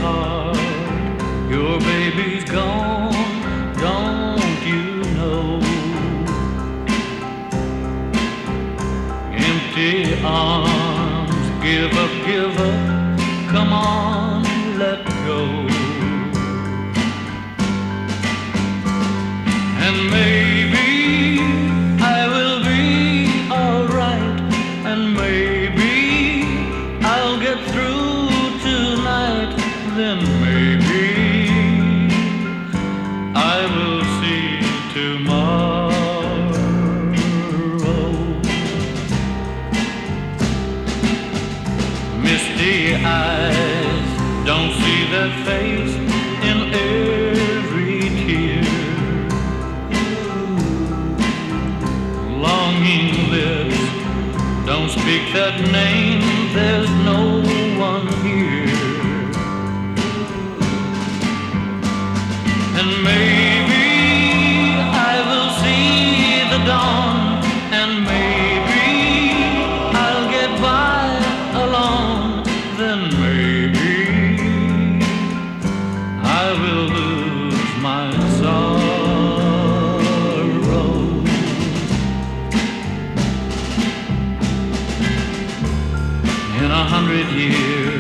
heart, your baby's gone, don't you know? Empty arms, give up, come on, let go. And maybe I will be alright, and maybe I'll get through tonight, then maybe I will see tomorrow. Misty eyes don't see that face in every tear. Longing lips don't speak that name, there's no one here. And maybe I will see the dawn, and maybe I'll get by alone, then maybe I will lose my sorrow. In 100 years